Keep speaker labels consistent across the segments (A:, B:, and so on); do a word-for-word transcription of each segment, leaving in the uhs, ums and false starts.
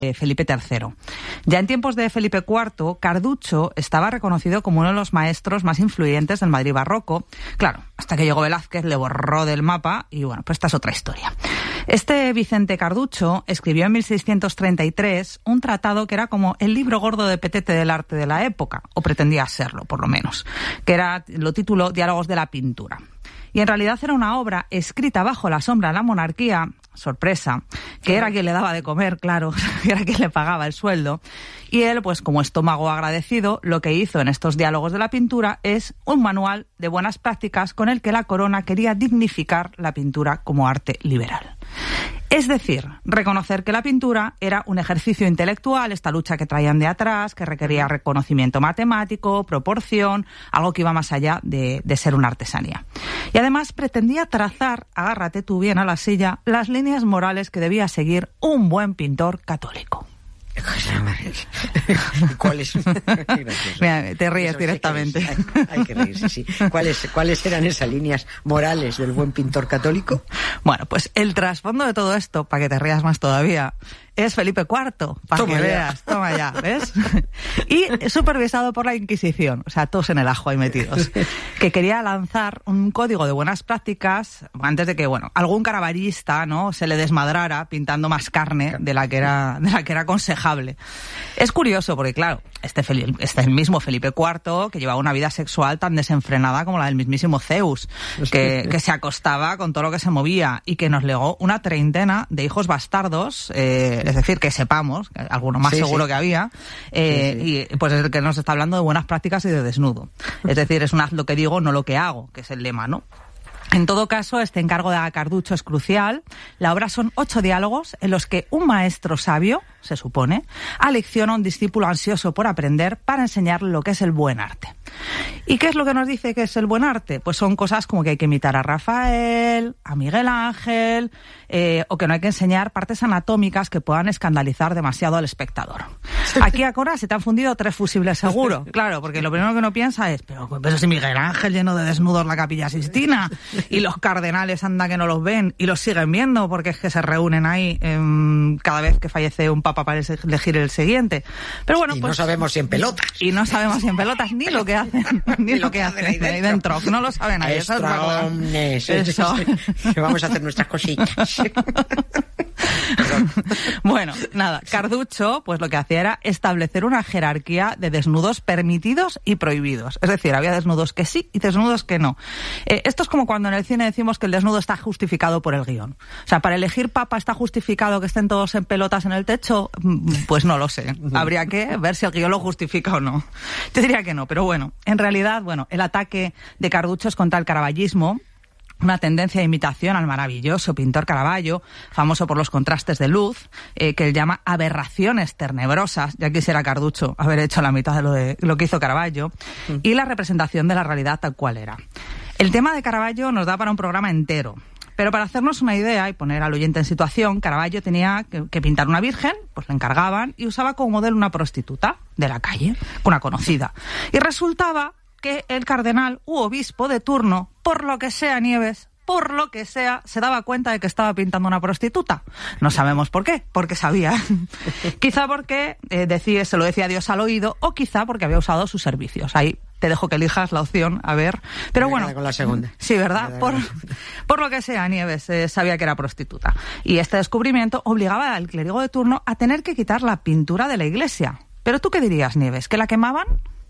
A: Felipe tercero. Ya en tiempos de Felipe cuarto, Carducho estaba reconocido como uno de los maestros más influyentes del Madrid barroco. Claro, hasta que llegó Velázquez, le borró del mapa y bueno, pues esta es otra historia. Este Vicente Carducho escribió en mil seiscientos treinta y tres un tratado que era como el libro gordo de petete del arte de la época, o pretendía serlo, por lo menos, que era, lo tituló Diálogos de la pintura. Y en realidad era una obra escrita bajo la sombra de la monarquía, sorpresa, que era quien le daba de comer, claro, que era quien le pagaba el sueldo. Y él, pues como estómago agradecido, lo que hizo en estos diálogos de la pintura es un manual de buenas prácticas con el que la corona quería dignificar la pintura como arte liberal. Es decir, reconocer que la pintura era un ejercicio intelectual, esta lucha que traían de atrás, que requería reconocimiento matemático, proporción, algo que iba más allá de, de ser una artesanía. Y además pretendía trazar, agárrate tú bien a la silla, las líneas morales que debía seguir un buen pintor católico.
B: ¿Cuáles?
A: Mira, te ríes directamente.
B: Hay que, hay, hay que reírse, sí. ¿Cuáles, ¿Cuáles eran esas líneas morales del buen pintor católico?
A: Bueno, pues el trasfondo de todo esto, para que te rías más todavía, es Felipe cuarto, para que ya. veas, toma ya, ¿ves? Y supervisado por la Inquisición, o sea, todos en el ajo ahí metidos, que quería lanzar un código de buenas prácticas antes de que, bueno, algún caravallista, ¿no?, se le desmadrara pintando más carne de la que era, de la que era aconsejable. Es curioso porque, claro, este, este mismo Felipe cuarto, que llevaba una vida sexual tan desenfrenada como la del mismísimo Zeus, que, que se acostaba con todo lo que se movía y que nos legó una treintena de hijos bastardos, eh, es decir, que sepamos, alguno más sí, seguro sí. que había, eh, sí, sí. y pues es el que nos está hablando de buenas prácticas y de desnudo. Es decir, es un haz lo que digo, no lo que hago, que es el lema, ¿no? En todo caso, este encargo de Carducho es crucial. La obra son ocho diálogos en los que un maestro sabio, se supone, alecciona a un discípulo ansioso por aprender para enseñarle lo que es el buen arte. ¿Y qué es lo que nos dice que es el buen arte? Pues son cosas como que hay que imitar a Rafael, a Miguel Ángel, eh, o que no hay que enseñar partes anatómicas que puedan escandalizar demasiado al espectador. Aquí a Cora se te han fundido tres fusibles seguro, claro, porque lo primero que uno piensa es, pero, pero si Miguel Ángel lleno de desnudos la Capilla Sixtina, y los cardenales anda que no los ven y los siguen viendo porque es que se reúnen ahí eh, cada vez que fallece un papa para elegir el siguiente. Pero bueno,
B: y
A: pues,
B: no sabemos si en pelotas.
A: Y no sabemos si en pelotas ni lo que hacen, ni lo que hacen ahí dentro. Ahí dentro. No lo saben ahí. Eso
B: es Eso. Que vamos a hacer nuestras cositas.
A: Bueno, nada, Carducho pues lo que hacía era establecer una jerarquía de desnudos permitidos y prohibidos. Es decir, había desnudos que sí y desnudos que no. Eh, esto es como cuando en el cine decimos que el desnudo está justificado por el guión. O sea, para elegir papa está justificado que estén todos en pelotas en el techo, pues no lo sé. Habría que ver si el guión lo justifica o no. Yo diría que no, pero bueno, en realidad, bueno, el ataque de Carducho es contra el caravallismo, una tendencia de imitación al maravilloso pintor Caravaggio, famoso por los contrastes de luz, eh, que él llama aberraciones tenebrosas, ya quisiera Carducho haber hecho la mitad de lo, de lo que hizo Caravaggio, mm. y la representación de la realidad tal cual era. El tema de Caravaggio nos da para un programa entero, pero para hacernos una idea y poner al oyente en situación, Caravaggio tenía que, que pintar una virgen, pues le encargaban, y usaba como modelo una prostituta de la calle, una conocida. Y resultaba que el cardenal u obispo de turno, por lo que sea, Nieves, por lo que sea, se daba cuenta de que estaba pintando una prostituta. No sabemos por qué, porque sabía. Quizá porque eh, decía, se lo decía Dios al oído, o quizá porque había usado sus servicios. Ahí te dejo que elijas la opción, a ver. Pero
B: me
A: bueno,
B: con la segunda.
A: Sí, ¿verdad? Por, por lo que sea, Nieves eh, sabía que era prostituta. Y este descubrimiento obligaba al clérigo de turno a tener que quitar la pintura de la iglesia. ¿Pero tú qué dirías, Nieves? ¿Que la quemaban?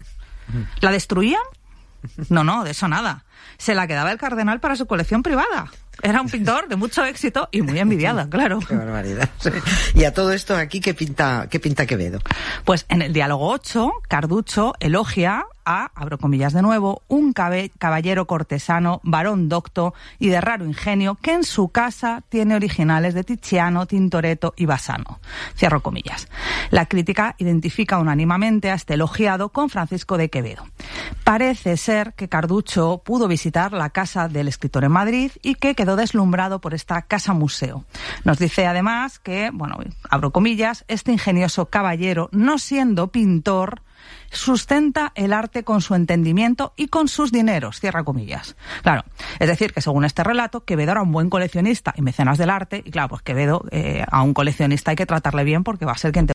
A: ¿La destruían? No, no, de eso nada. Se la quedaba el cardenal para su colección privada. Era un pintor de mucho éxito y muy envidiado, claro.
B: Qué barbaridad. Y a todo esto aquí, ¿qué pinta, qué pinta Quevedo?
A: Pues en el diálogo ocho, Carducho elogia a, abro comillas de nuevo, un cabe, caballero cortesano, varón docto y de raro ingenio, que en su casa tiene originales de Tiziano, Tintoretto y Bassano. Cierro comillas. La crítica identifica unánimemente a este elogiado con Francisco de Quevedo. Parece ser que Carducho pudo visitar la casa del escritor en Madrid y que quedó deslumbrado por esta casa museo. Nos dice además que, bueno, abro comillas, este ingenioso caballero, no siendo pintor, sustenta el arte con su entendimiento y con sus dineros, cierra comillas. Claro, es decir, que según este relato, Quevedo era un buen coleccionista y mecenas del arte, y claro, pues Quevedo eh, a un coleccionista hay que tratarle bien porque va a ser quien te